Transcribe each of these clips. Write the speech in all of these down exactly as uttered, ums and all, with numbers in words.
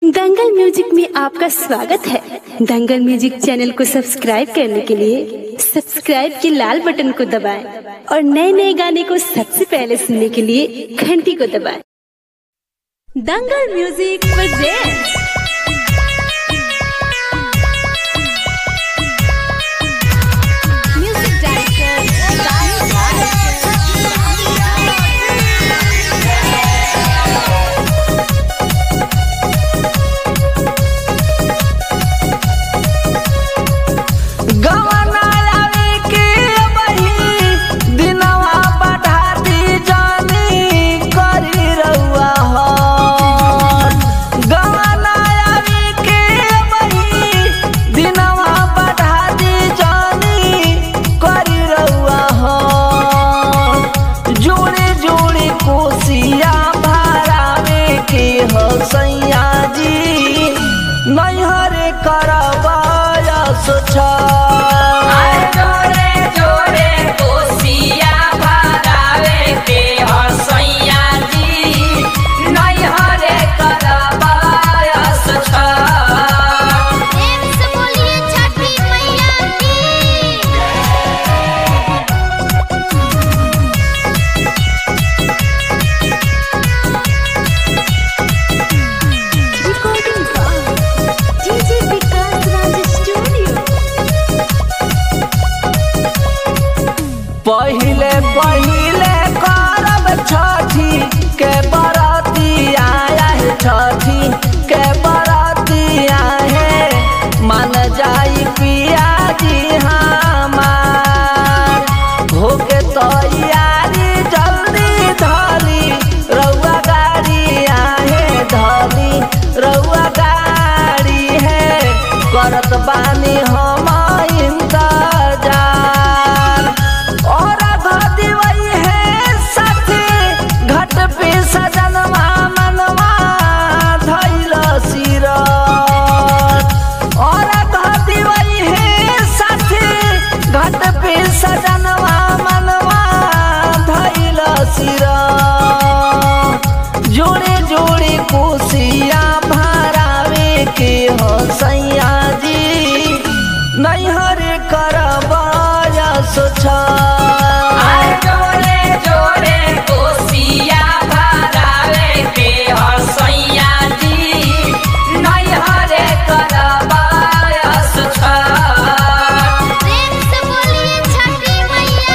दंगल music में आपका स्वागत है। दंगल म्यूजिक चैनल को सब्सक्राइब करने के लिए सब्सक्राइब के लाल बटन को दबाएं और नए नए गाने को सबसे पहले सुनने के लिए घंटी को दबाएं। दंगल म्यूजिक प्रेजेंट्स नैहरे करवाया सोचा जोरे जोरे कोसिया भरावे के हसैया जी नैहरे करवाया सोचा। प्रेम से बोलिए छठी मैया पहिले पहिले करब छठी के बराती आया है, छठी के बराती आए मन जाई पिया जी हमार होके तैयारी जल्दी धली रउआ गाड़ी आए धली रउआ गाड़ी है करत बानी हम इंतजार और घटी वही है साथी घट पे सजनवा मनवा धैल सिर और घटी वही है साथी घट पे सजनवा मनवा धैल सिर जोड़े जोड़े कोसिया भरावे के हसैया जी नैहरे करवाया सोचा जोरे जोरे कोसिया भरावे के हसैया जी नैहरे करवाया सोचा। प्रेम से बोलिए छठी मैया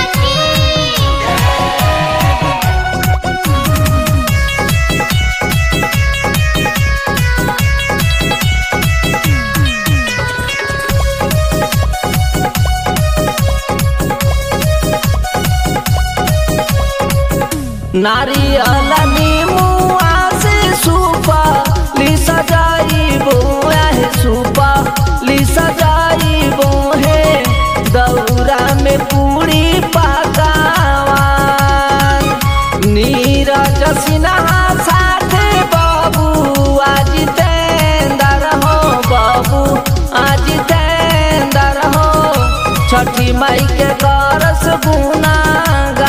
नारियल नीमुआ से सूपा ली सजाइबो है सूपा ली सजाइबो है दौरा में पूरी पकावान नीरज सिन्हा साथे बाबू आज तेंदर हो बाबू आज तेंदर हो छठी माई के करस गुनागान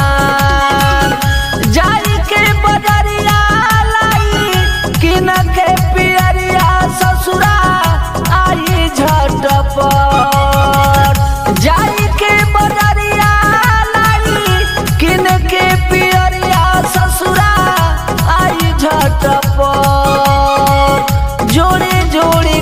जाई के बजरिया लाई किन के पियरिया ससुरा आई झटपट जाई के बजरिया लाई किन के पियरिया ससुरा आई झटपट जोड़े जोड़े